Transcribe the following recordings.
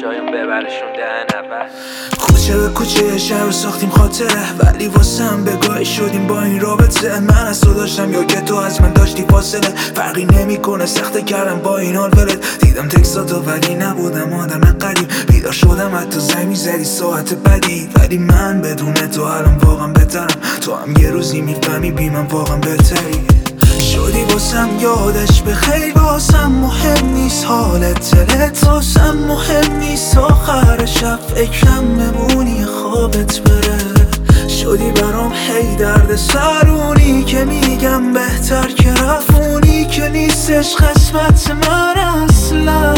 شایم ببرشون دهن اول. کوچه به کوچه شهر ساختیم خاطره، ولی واسم بگاهی شدیم با این رابطه. من از تو داشتم یا که تو از من داشتی فاصله، فرقی نمیکنه سخته کردم با این حال ولت. دیدم تکستاتو ولی نبودم آدم قریب، بیدار شدم حتی زنگ میزدی ساعت بدی. ولی من بدون تو الان واقعا بهترم، تو هم یه روزی میفهمی بی من واقعا بهتری. شدی واسم یادش به خیر، واسم مهم نیست حالت دلت، واسم مهم نیست آخر شب فکرم بمونی خوابت بره. شدی برام هی درد سرونی که میگم بهتر که رفونی، که نیستش قسمت من اصلا.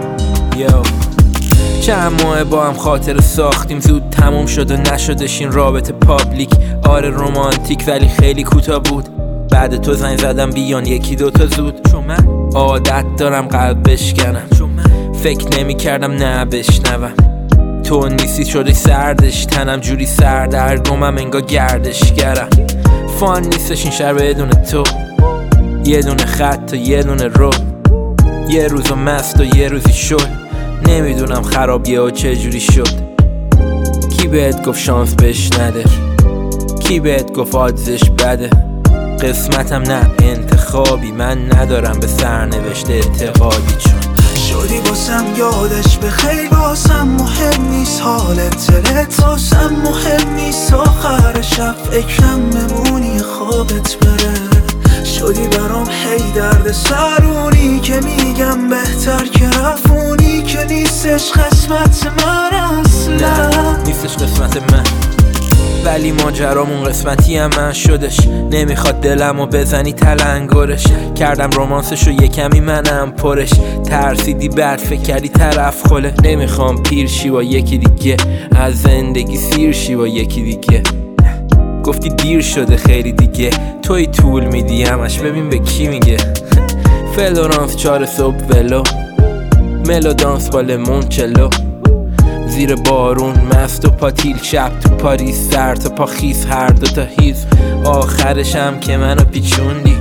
چند ماه با هم خاطر ساختیم، زود تموم شد و نشدش این رابطه پابلیک. آره رومانتیک ولی خیلی کوتاه بود، بعد تو زنگ زدم بیان یکی دوتا زود. چون من عادت دارم قلب بشکنم، چون من فکر نمی کردم نه بشنوم. تو نیستی شدی سردش، تنم جوری سردرگمم انگار گردشگرم. فان نیستش این شهر بدون تو، یه دونه خط و یه دونه رو، یه روزو مست و یه روزی شل. نمیدونم خرابیه و چه جوری شد. کی بهت گفت شانس بهش نده، کی بهت گفت آدزش بده. قسمتم نه انتخابی، من ندارم به سرنوشت اعتقادی. چون شدی واسم یادش به خیر، واسم مهم نیست حالت دلت، واسم مهم نیست آخر شب فکرم بمونی خوابت بره. شدی برام هی درد سرونی که میگم بهتر که رفونی، که نیستش قسمت من اصلا. نیستش قسمت من، ولی ماجرامون قسمتی هم من شدش. نمیخواد دلمو بزنی تلنگرش، کردم رومانسشو یه کمی منم پرش. ترسیدی بعد فکر کردی طرف خله، نمیخوام پیر شی با یکی دیگه، از زندگی سیر شی با یکی دیگه. گفتی دیر شده خیلی دیگه، توی طول میدی همش ببین به کی میگه. فلورانس 4 صبح ولو، ملودانس با لیمونچلو، زیر بارون مست و پاتیل، شب تو پاریس سر تا پا خیس، هر دوتا هیز. آخرشم که منو پیچوندی،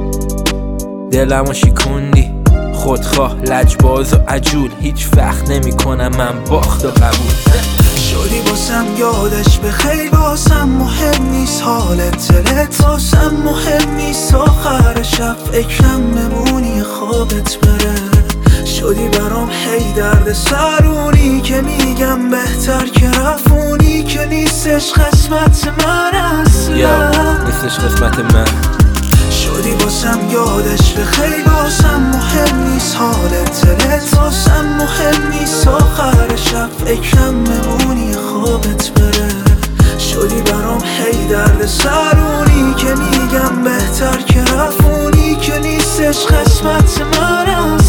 دلمو شیکوندی. خودخواه لجباز و عجول، هیچ وقت نمی کنم من باخت و قبول. شدی واسم یادش به خیر، واسم مهم نیست حالت دلت، واسم مهم نیست آخر شب فکرم بمونی خوابت بره. شدی برام هی درد سرونی که میگم بهتر که رفونی، که نیستش قسمت من اصلا. نیستش قسمت من. شدی واسم یادش به خیر، واسم مهم نیست حالت دلت، واسم مهم نیست آخر شب فکرم بمونی خوابت بره. شدی برام هی درد سرونی که میگم بهتر که رفونی، که نیستش قسمت من اصلا.